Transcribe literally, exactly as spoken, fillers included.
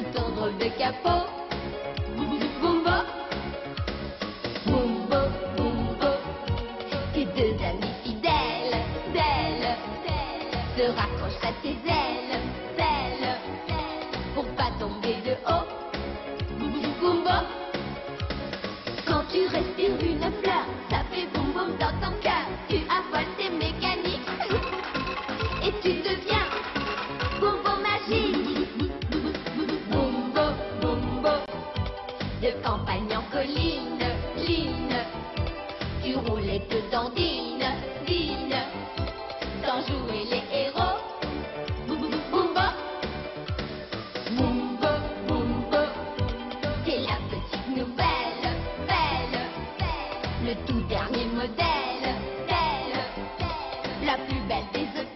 ton drôle de capot. Bumbo, Bumbo, Bumbo, tes deux amis fidèles, belles, se raccrochent à tes ailes, belles, pour pas tomber de haut. Bumbo, quand tu respires une fleur, ça fait boum boum dans ton cœur. Tu affoles tes mécaniques et tu deviens Bumbo magique. Bumbo, Bumbo, de campagne en colline, line, tu roules et te dandines, dine, sans jouer les héros. Bumbo, Bumbo, Bumbo, t'es la petite nouvelle, belle, le tout dernier modèle, belle, la plus belle des hôtels.